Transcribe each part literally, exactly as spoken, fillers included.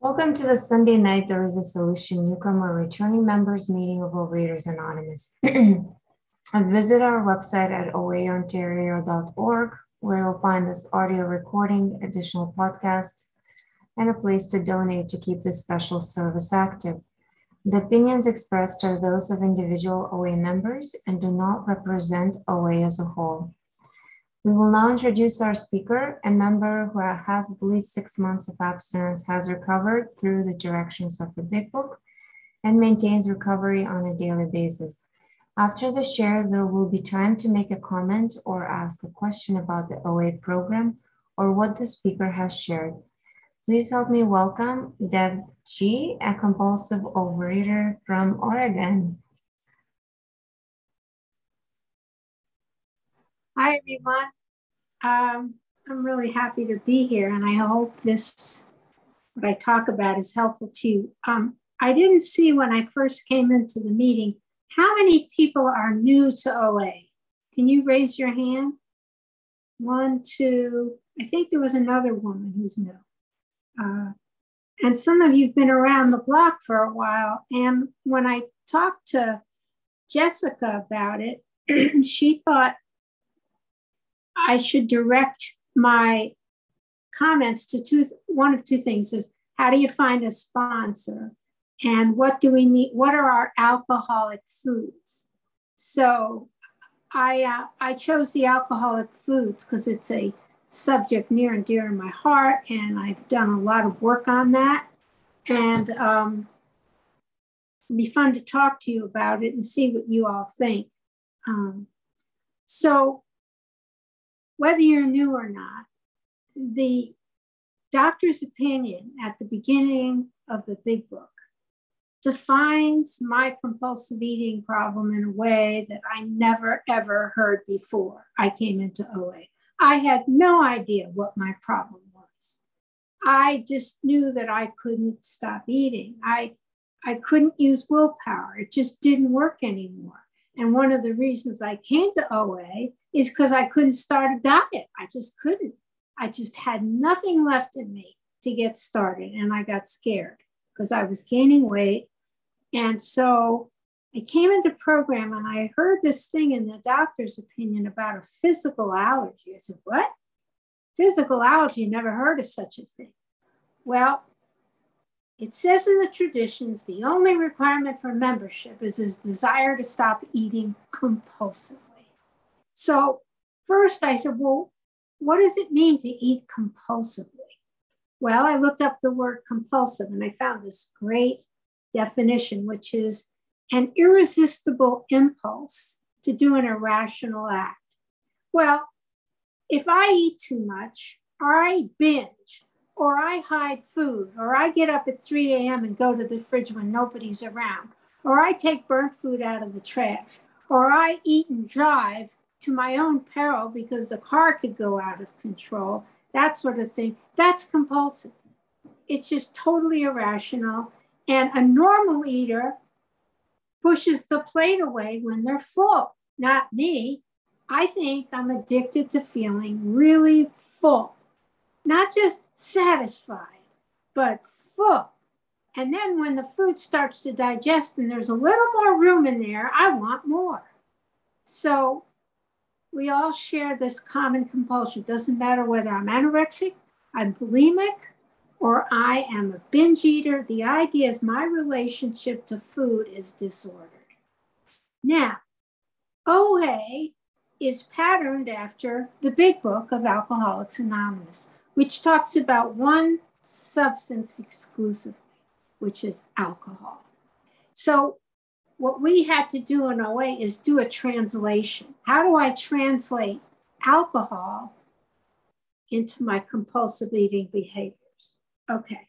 Welcome to the Sunday night There is a Solution Newcomer Returning Members Meeting of Overeaters Anonymous. Visit our website at o a ontario dot org, where you'll find this audio recording, additional podcasts, and a place to donate to keep this special service active. The opinions expressed are those of individual O A members and do not represent O A as a whole. We will now introduce our speaker, a member who has at least six months of abstinence, has recovered through the directions of the Big Book, and maintains recovery on a daily basis. After the share, there will be time to make a comment or ask a question about the O A program or what the speaker has shared. Please help me welcome Deb G., a compulsive overeater from Oregon. Hi, everyone. Um, I'm really happy to be here, and I hope this, what I talk about, is helpful to you. Um, I didn't see when I first came into the meeting, how many people are new to O A? Can you raise your hand? One, two, I think there was another woman who's new. Uh, and some of you have been around the block for a while, and when I talked to Jessica about it, she thought I should direct my comments to two, one of two things is how do you find a sponsor, and what do we need? What are our alcoholic foods? So I, uh, I chose the alcoholic foods because it's a subject near and dear in my heart, and I've done a lot of work on that. And um, it'd be fun to talk to you about it and see what you all think. Um, so whether you're new or not, the doctor's opinion at the beginning of the Big Book defines my compulsive eating problem in a way that I never, ever heard before I came into O A. I had no idea what my problem was. I just knew that I couldn't stop eating. I, I couldn't use willpower. It just didn't work anymore. And one of the reasons I came to O A is because I couldn't start a diet. I just couldn't. I just had nothing left in me to get started. And I got scared because I was gaining weight. And so I came into program and I heard this thing in the doctor's opinion about a physical allergy. I said, what? Physical allergy? Never heard of such a thing. Well, it says in the traditions, the only requirement for membership is his desire to stop eating compulsively. So first I said, well, what does it mean to eat compulsively? Well, I looked up the word compulsive and I found this great definition, which is an irresistible impulse to do an irrational act. Well, if I eat too much, or I binge, or I hide food, or I get up at three a.m. and go to the fridge when nobody's around, or I take burnt food out of the trash, or I eat and drive to my own peril because the car could go out of control, that sort of thing, that's compulsive. It's just totally irrational. And a normal eater pushes the plate away when they're full, not me. I think I'm addicted to feeling really full, not just satisfied, but full. And then when the food starts to digest and there's a little more room in there, I want more. So we all share this common compulsion. It doesn't matter whether I'm anorexic, I'm bulimic, or I am a binge eater. The idea is my relationship to food is disordered. Now, O A is patterned after the Big Book of Alcoholics Anonymous, which talks about one substance exclusively, which is alcohol. So what we had to do in O A is do a translation. How do I translate alcohol into my compulsive eating behaviors? Okay,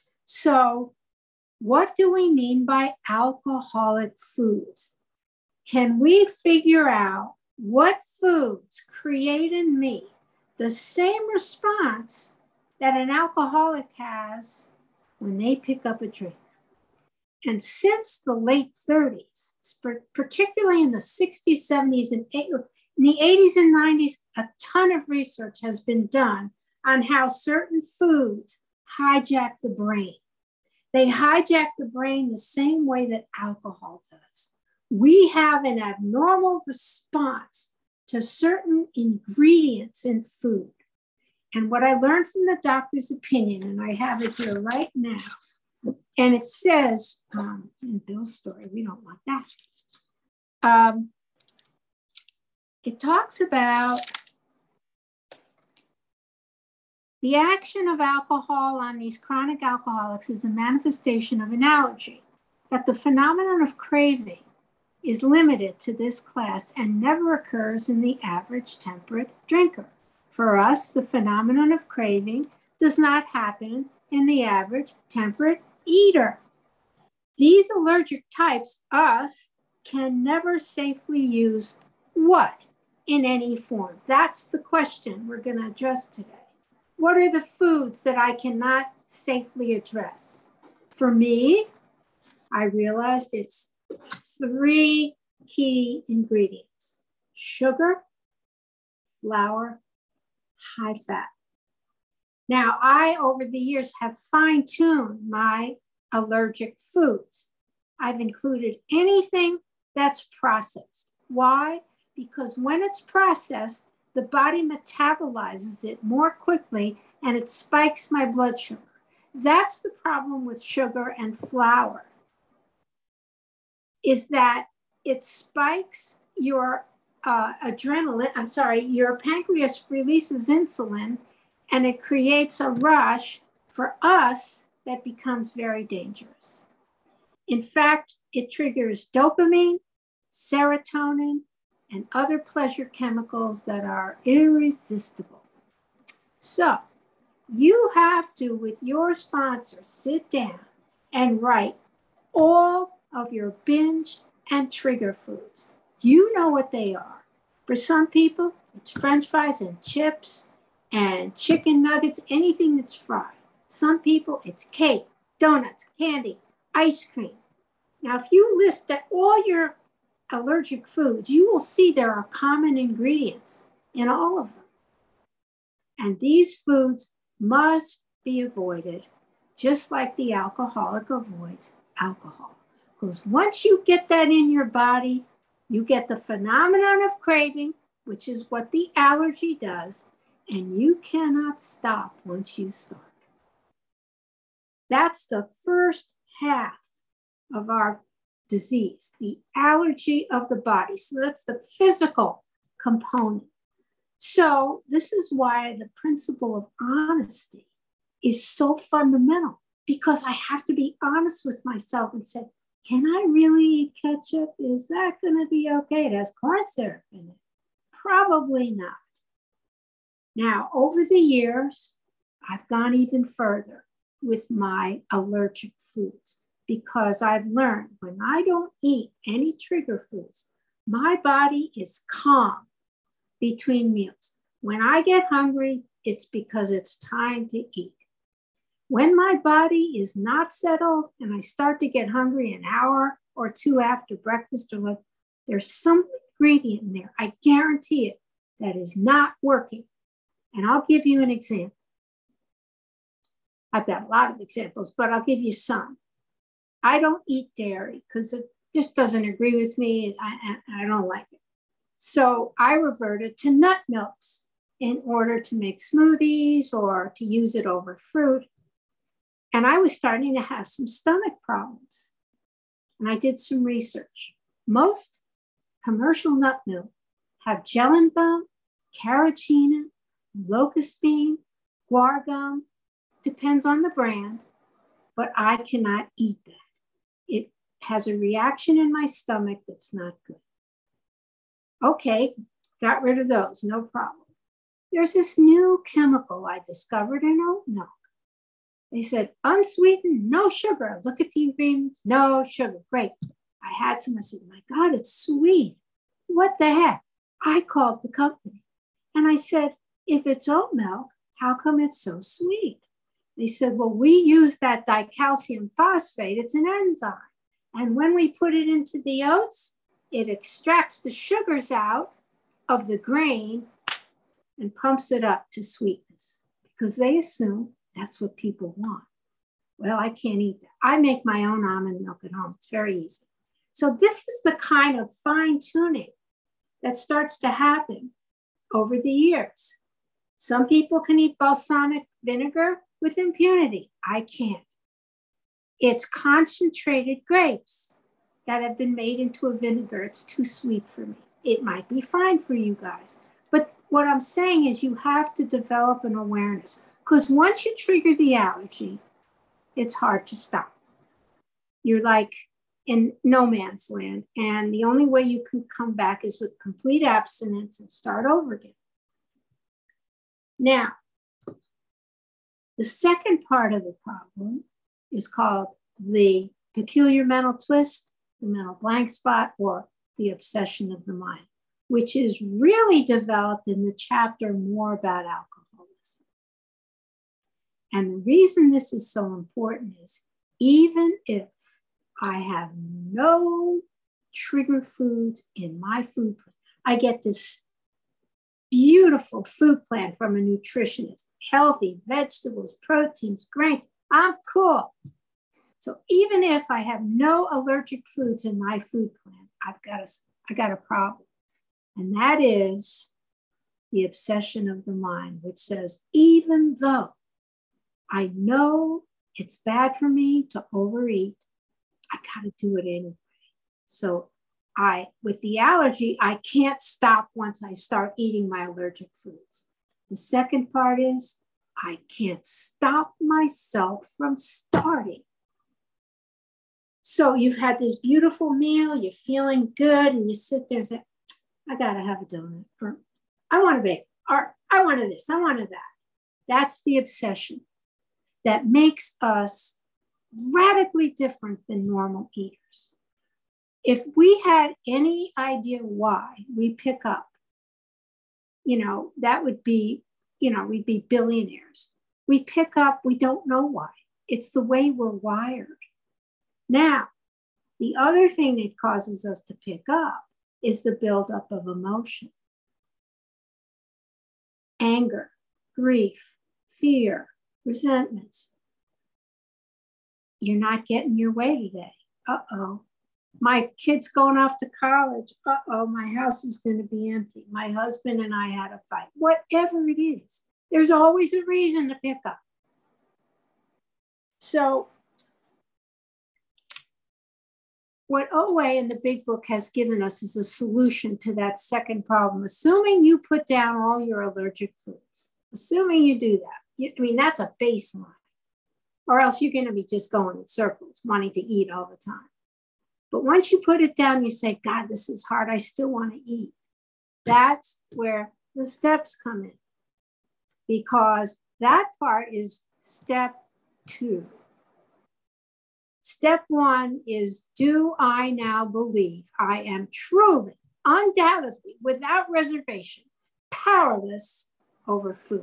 so what do we mean by alcoholic foods? Can we figure out what foods create in me the same response that an alcoholic has when they pick up a drink? And since the late thirties, particularly in the sixties, seventies, and in the eighties and nineties, a ton of research has been done on how certain foods hijack the brain. They hijack the brain the same way that alcohol does. We have an abnormal response to certain ingredients in food. And what I learned from the doctor's opinion, and I have it here right now, and it says um, in Bill's story, we don't want that. Um, it talks about the action of alcohol on these chronic alcoholics is a manifestation of an allergy, that the phenomenon of craving is limited to this class and never occurs in the average temperate drinker. For us, the phenomenon of craving does not happen in the average temperate eater. These allergic types, us, can never safely use what in any form? That's the question we're going to address today. What are the foods that I cannot safely address? For me, I realized it's three key ingredients: sugar, flour, high fat. Now, I, over the years, have fine-tuned my allergic foods. I've included anything that's processed. Why? Because when it's processed, the body metabolizes it more quickly and it spikes my blood sugar. That's the problem with sugar and flour, is that it spikes your uh, adrenaline, I'm sorry, your pancreas releases insulin and it creates a rush for us that becomes very dangerous. In fact, it triggers dopamine, serotonin, and other pleasure chemicals that are irresistible. So you have to, with your sponsor, sit down and write all of your binge and trigger foods. You know what they are. For some people, it's French fries and chips and chicken nuggets, anything that's fried. Some people, it's cake, donuts, candy, ice cream. Now, if you list that all your allergic foods, you will see there are common ingredients in all of them. And these foods must be avoided, just like the alcoholic avoids alcohol. Because once you get that in your body, you get the phenomenon of craving, which is what the allergy does, and you cannot stop once you start. That's the first half of our disease, the allergy of the body. So that's the physical component. So this is why the principle of honesty is so fundamental, because I have to be honest with myself and say, can I really eat ketchup? Is that going to be okay? It has corn syrup in it. Probably not. Now, over the years, I've gone even further with my allergic foods, because I've learned when I don't eat any trigger foods, my body is calm between meals. When I get hungry, it's because it's time to eat. When my body is not settled and I start to get hungry an hour or two after breakfast or lunch, there's some ingredient in there, I guarantee it, that is not working. And I'll give you an example. I've got a lot of examples, but I'll give you some. I don't eat dairy because it just doesn't agree with me. I, I, I don't like it. So I reverted to nut milks in order to make smoothies or to use it over fruit. And I was starting to have some stomach problems. And I did some research. Most commercial nut milk have gellan gum, carrageenan, locust bean, guar gum, depends on the brand, but I cannot eat that. It has a reaction in my stomach that's not good. Okay, got rid of those, no problem. There's this new chemical I discovered in oat milk. They said, unsweetened, no sugar. Look at the ingredients, no sugar. Great. I had some, I said, my God, it's sweet. What the heck? I called the company and I said, if it's oat milk, how come it's so sweet? They said, well, we use that dicalcium phosphate. It's an enzyme. And when we put it into the oats, it extracts the sugars out of the grain and pumps it up to sweetness, because they assume that's what people want. Well, I can't eat that. I make my own almond milk at home. It's very easy. So this is the kind of fine tuning that starts to happen over the years. Some people can eat balsamic vinegar with impunity. I can't. It's concentrated grapes that have been made into a vinegar. It's too sweet for me. It might be fine for you guys. But what I'm saying is you have to develop an awareness, because once you trigger the allergy, it's hard to stop. You're like in no man's land. And the only way you can come back is with complete abstinence and start over again. Now, the second part of the problem is called the peculiar mental twist, the mental blank spot, or the obsession of the mind, which is really developed in the chapter more about alcoholism. And the reason this is so important is even if I have no trigger foods in my food plan, I get this beautiful food plan from a nutritionist, healthy vegetables, proteins, grains. I'm cool. So even if I have no allergic foods in my food plan, I've got a, I got a problem. And that is the obsession of the mind, which says, even though I know it's bad for me to overeat, I gotta do it anyway. So I, with the allergy, I can't stop once I start eating my allergic foods. The second part is I can't stop myself from starting. So you've had this beautiful meal, you're feeling good, and you sit there and say, I gotta have a donut, or I want a bake, or I wanted this, I wanted that. That's the obsession that makes us radically different than normal eaters. If we had any idea why we pick up, you know, that would be, you know, we'd be billionaires. We pick up, we don't know why. It's the way we're wired. Now, the other thing that causes us to pick up is the buildup of emotion. Anger, grief, fear, resentments. You're not getting your way today. Uh-oh. My kid's going off to college. Uh-oh, my house is going to be empty. My husband and I had a fight. Whatever it is, there's always a reason to pick up. So what O A in the big book has given us is a solution to that second problem, assuming you put down all your allergic foods, assuming you do that. I mean, that's a baseline, or else you're going to be just going in circles, wanting to eat all the time. But once you put it down, you say, God, this is hard. I still want to eat. That's where the steps come in, because that part is step two. Step one is, do I now believe I am truly, undoubtedly, without reservation, powerless over food?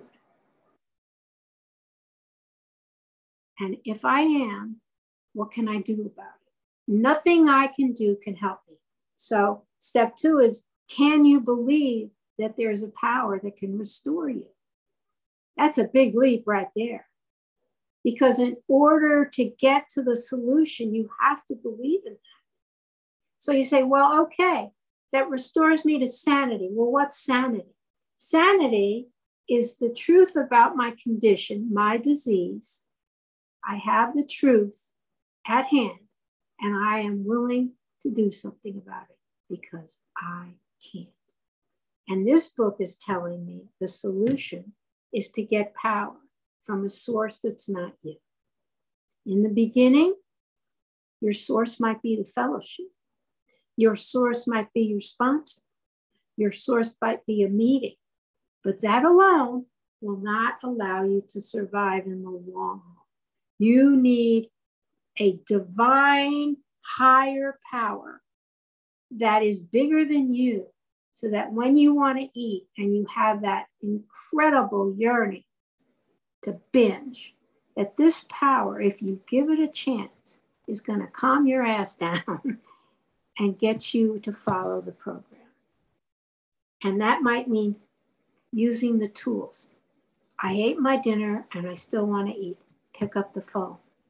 And if I am, what can I do about it? Nothing I can do can help me. So step two is, can you believe that there's a power that can restore you? That's a big leap right there. Because in order to get to the solution, you have to believe in that. So you say, well, okay, that restores me to sanity. Well, what's sanity? Sanity is the truth about my condition, my disease. I have the truth at hand, and I am willing to do something about it because I can't. And this book is telling me the solution is to get power from a source that's not you. In the beginning, your source might be the fellowship. Your source might be your sponsor. Your source might be a meeting. But that alone will not allow you to survive in the long haul. You need a divine higher power that is bigger than you, so that when you want to eat and you have that incredible yearning to binge, that this power, if you give it a chance, is going to calm your ass down and get you to follow the program. And that might mean using the tools. I ate my dinner and I still want to eat. Pick up the phone.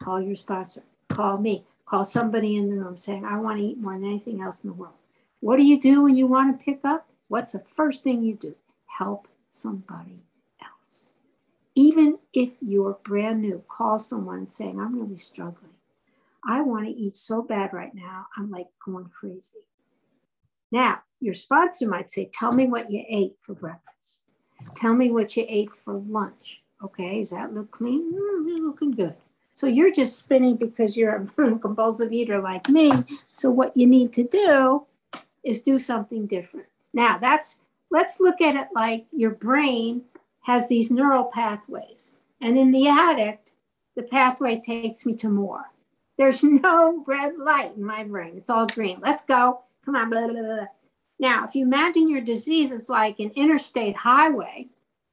call your sponsor, call me, call somebody in the room saying, I want to eat more than anything else in the world. What do you do when you want to pick up? What's the first thing you do? Help somebody else. Even if you're brand new, call someone saying, I'm really struggling. I want to eat so bad right now. I'm like going crazy. Now, your sponsor might say, tell me what you ate for breakfast. Tell me what you ate for lunch. Okay, does that look clean? Mm, you're looking good. So you're just spinning because you're a compulsive eater like me. So what you need to do is do something different. Now that's, let's look at it like your brain has these neural pathways. And in the addict, the pathway takes me to more. There's no red light in my brain. It's all green. Let's go. Come on, blah, blah, blah. Now, if you imagine your disease is like an interstate highway,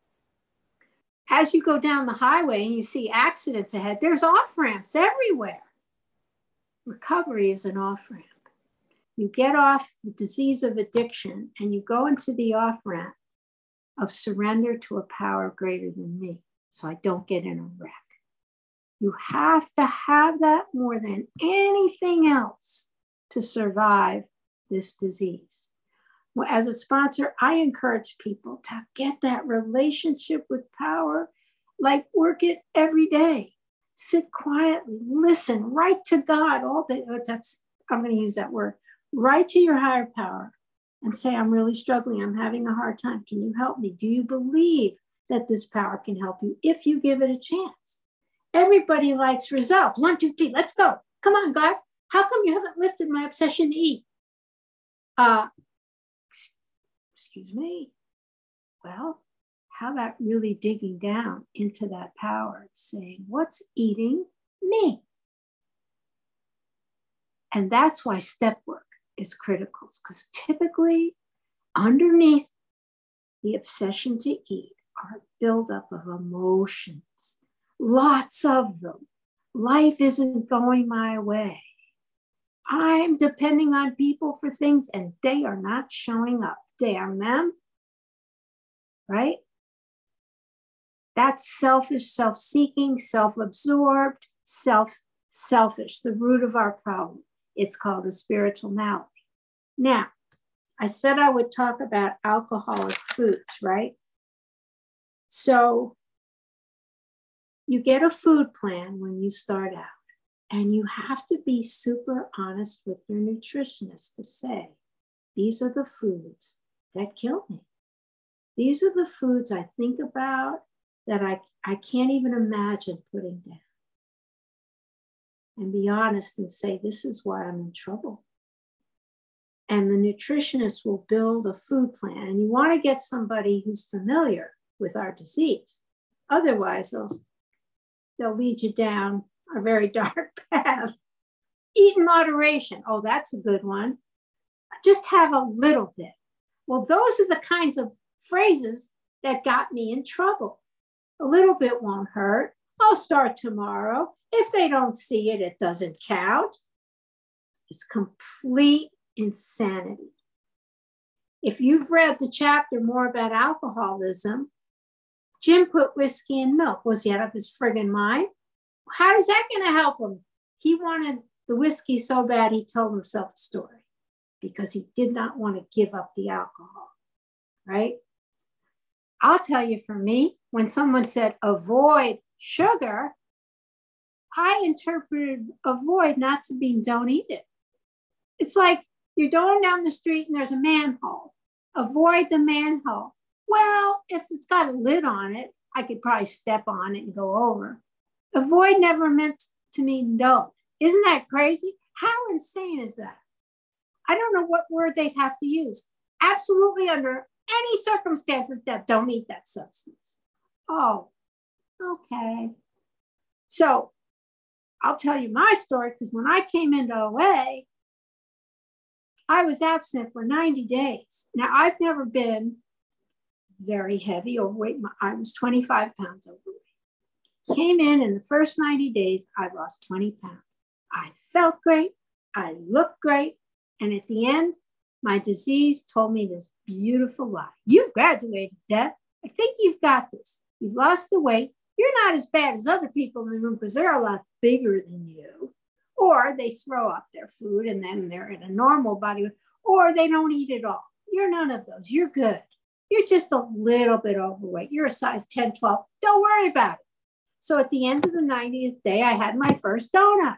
as you go down the highway and you see accidents ahead, there's off-ramps everywhere. Recovery is an off-ramp. You get off the disease of addiction and you go into the off-ramp of surrender to a power greater than me, so I don't get in a wreck. You have to have that more than anything else to survive this disease. Well, as a sponsor, I encourage people to get that relationship with power, like work it every day. Sit quietly, listen, write to God all day. That's, I'm going to use that word. Write to your higher power and say, I'm really struggling. I'm having a hard time. Can you help me? Do you believe that this power can help you if you give it a chance? Everybody likes results. One, two, three, let's go. Come on, God. How come you haven't lifted my obsession to eat? Uh, excuse me. Well, how about really digging down into that power, saying, what's eating me? And that's why step work is critical, because typically underneath the obsession to eat are a buildup of emotions, lots of them. Life isn't going my way. I'm depending on people for things and they are not showing up. Damn them, right? That's selfish, self-seeking, self-absorbed, self-selfish, the root of our problem. It's called a spiritual malady. Now, I said I would talk about alcoholic foods, right? So you get a food plan when you start out, and you have to be super honest with your nutritionist to say, these are the foods that kill me. These are the foods I think about that I, I can't even imagine putting down. And be honest and say, this is why I'm in trouble. And the nutritionist will build a food plan. And you want to get somebody who's familiar with our disease. Otherwise, they'll, they'll lead you down a very dark path. Eat in moderation. Oh, that's a good one. Just have a little bit. Well, those are the kinds of phrases that got me in trouble. A little bit won't hurt. I'll start tomorrow. If they don't see it, it doesn't count. It's complete insanity. If you've read the chapter more about alcoholism, Jim put whiskey in milk. Was he out of his friggin' mind? How is that going to help him? He wanted the whiskey so bad he told himself a story because he did not want to give up the alcohol, right? I'll tell you, for me, when someone said avoid sugar, I interpreted avoid not to mean don't eat it. It's like you're going down the street and there's a manhole. Avoid the manhole. Well, if it's got a lid on it, I could probably step on it and go over. Avoid never meant to mean don't. Isn't that crazy? How insane is that? I don't know what word they'd have to use. Absolutely under any circumstances that don't eat that substance. Oh, okay. So I'll tell you my story, because when I came into O A, I was abstinent for ninety days. Now, I've never been very heavy overweight. I was twenty-five pounds overweight. Came in in the first ninety days, I lost twenty pounds. I felt great. I looked great. And at the end, my disease told me this beautiful lie. You've graduated, Deb. I think you've got this. You've lost the weight. you're not as bad as other people in the room because they're a lot bigger than you. Or they throw up their food and then they're in a normal body weight, or they don't eat at all. You're none of those. You're good. You're just a little bit overweight. You're a size ten, twelve. Don't worry about it. So at the end of the ninetieth day, I had my first donut.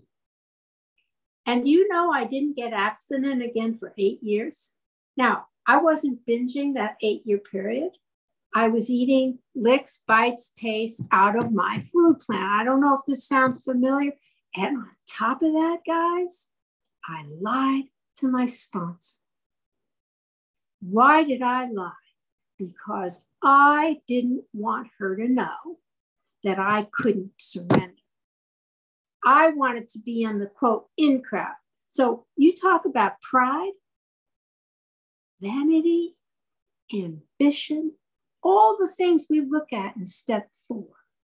And you know, I didn't get abstinent again for eight years. Now, I wasn't binging that eight-year period. I was eating licks, bites, tastes out of my food plan. I don't know if this sounds familiar. And on top of that, guys, I lied to my sponsor. Why did I lie? Because I didn't want her to know that I couldn't surrender. I wanted to be on the quote in crowd. So you talk about pride, vanity, ambition, all the things we look at in step four.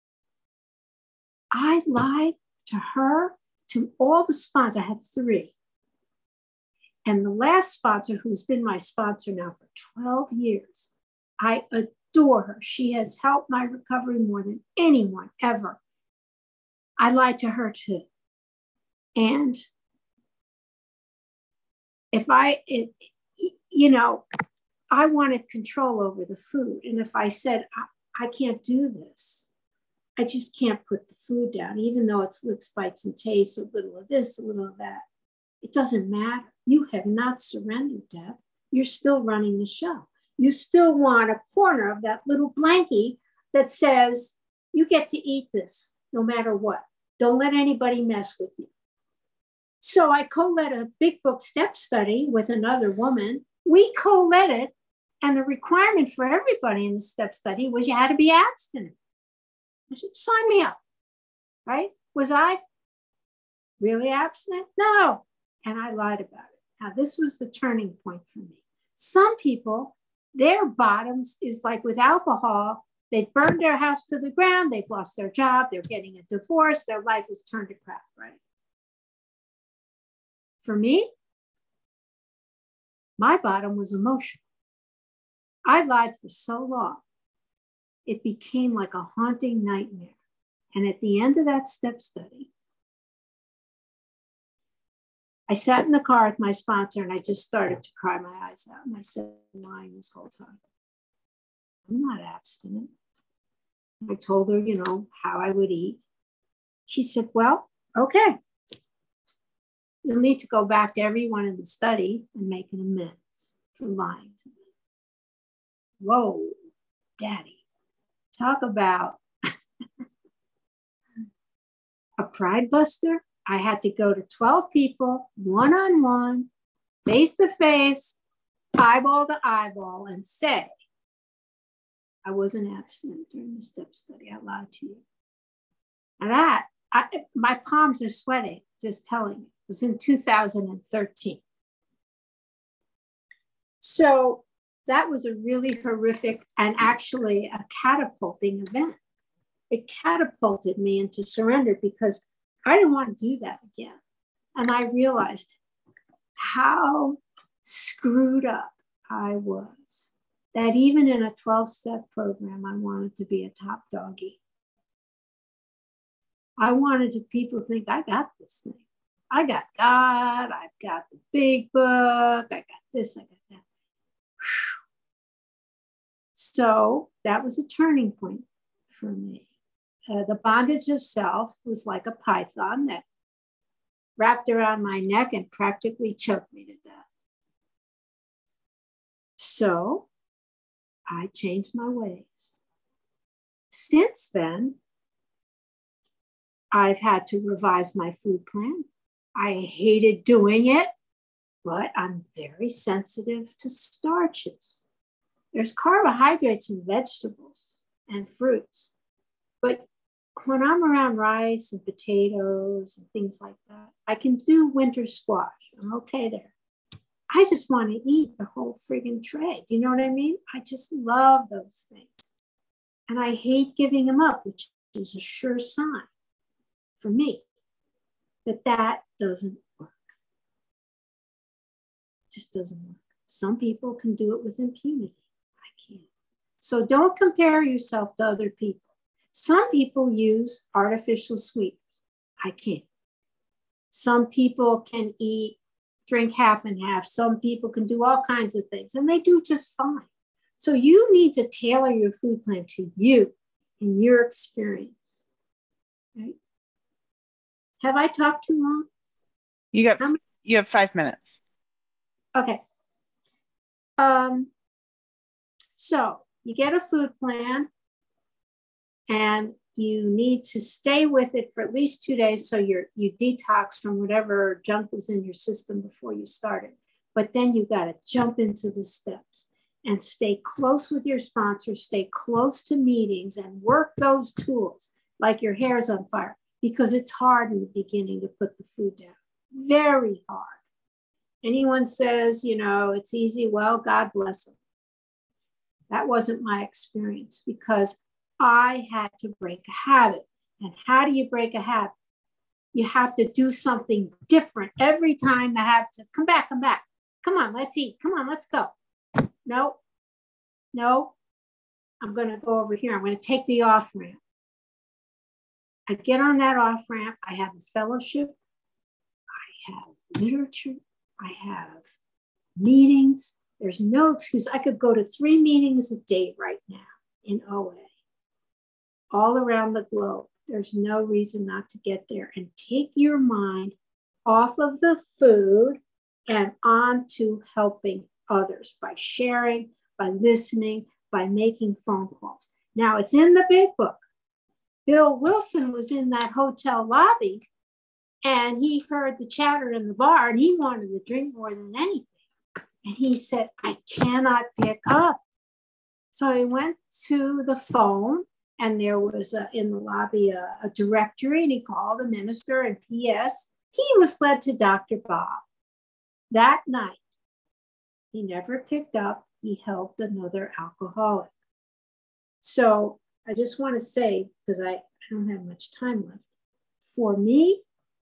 I lied to her, to all the sponsors. I had three. And the last sponsor, who's been my sponsor now for twelve years, I adore her. She has helped my recovery more than anyone ever. I lied to her too. And if I, it, you know, I wanted control over the food. And if I said, I, I can't do this, I just can't put the food down, even though it's licks, bites, and tastes, a little of this, a little of that. It doesn't matter. You have not surrendered, Deb. You're still running the show. You still want a corner of that little blankie that says, you get to eat this no matter what. Don't let anybody mess with you. So I co-led a big book step study with another woman. We co-led it, and the requirement for everybody in the step study was you had to be abstinent. I said, sign me up, right? Was I really abstinent? No. And I lied about it. Now, this was the turning point for me. Some people, their bottoms is like with alcohol. They burned their house to the ground. They've lost their job. They're getting a divorce. Their life is turned to crap, right? For me, my bottom was emotional. I lied for so long. It became like a haunting nightmare. And at the end of that step study, I sat in the car with my sponsor and I just started to cry my eyes out. And I said, I'm lying this whole time. I'm not abstinent. I told her, you know, how I would eat. She said, well, okay. You'll need to go back to everyone in the study and make an amends for lying to me. Whoa, Daddy. Talk about a pride buster. I had to go to twelve people, one-on-one, face-to-face, eyeball to eyeball, and say, I wasn't abstinent during the step study. I lied to you. And that, I, my palms are sweating just telling you. It was in two thousand thirteen. So that was a really horrific and actually a catapulting event. It catapulted me into surrender because I didn't want to do that again. And I realized how screwed up I was, that even in a twelve-step program, I wanted to be a top doggy. I wanted to people to think, I got this thing. I got God, I've got the big book, I got this, I got that. So that was a turning point for me. Uh, the bondage of self was like a python that wrapped around my neck and practically choked me to death. So I changed my ways. Since then, I've had to revise my food plan. I hated doing it, but I'm very sensitive to starches. There's carbohydrates in vegetables and fruits, but when I'm around rice and potatoes and things like that, I can do winter squash. I'm okay there. I just want to eat the whole friggin' tray. You know what I mean? I just love those things. And I hate giving them up, which is a sure sign for me that that doesn't work. It just doesn't work. Some people can do it with impunity. I can't. So don't compare yourself to other people. Some people use artificial sweeteners. I can't. Some people can eat, drink half and half. Some people can do all kinds of things, and they do just fine. So you need to tailor your food plan to you and your experience. Right? Have I talked too long? You got you have five minutes. Okay. Um, so you get a food plan and you need to stay with it for at least two days so you're you detox from whatever junk was in your system before you started. But then you got to jump into the steps and stay close with your sponsors, stay close to meetings and work those tools like your hair's on fire, because it's hard in the beginning to put the food down. Very hard. Anyone says, you know, it's easy, well, God bless them. That wasn't my experience, because I had to break a habit. And how do you break a habit? You have to do something different every time the habit says, come back, come back. Come on, let's eat. Come on, let's go. No, no, I'm going to go over here. I'm going to take the off ramp. I get on that off ramp. I have a fellowship. I have literature. I have meetings. There's no excuse. I could go to three meetings a day right now in O A, all around the globe. There's no reason not to get there and take your mind off of the food and on to helping others by sharing, by listening, by making phone calls. Now, it's in the big book. Bill Wilson was in that hotel lobby and he heard the chatter in the bar and he wanted to drink more than anything. And he said, I cannot pick up. So he went to the phone and there was a, in the lobby a, a directory, and he called the minister, and P S he was led to Doctor Bob. That night, he never picked up. He helped another alcoholic. So I just want to say, because I, I don't have much time left, for me,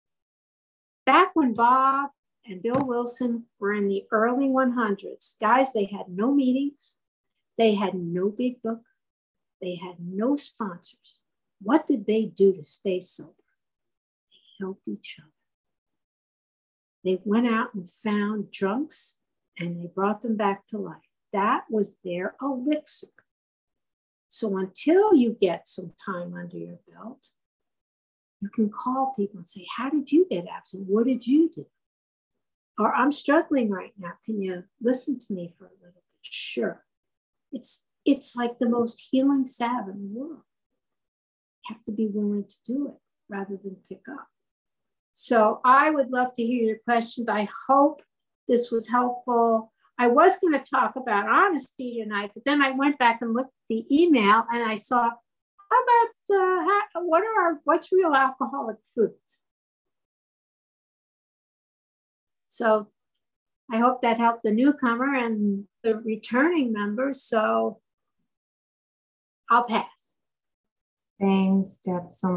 back when Bob and Bill Wilson were in the early one hundreds, guys, they had no meetings. They had no big book. They had no sponsors. What did they do to stay sober? They helped each other. They went out and found drunks and they brought them back to life. That was their elixir. So until you get some time under your belt, you can call people and say, how did you get absent? What did you do? Or I'm struggling right now. Can you listen to me for a little bit? Sure. It's, it's like the most healing salve in the world. You have to be willing to do it rather than pick up. So I would love to hear your questions. I hope this was helpful. I was going to talk about honesty tonight, but then I went back and looked at the email and I saw, how about, uh, how, what are our, what's real alcoholic foods? So I hope that helped the newcomer and the returning members. So I'll pass. Thanks, Deb, so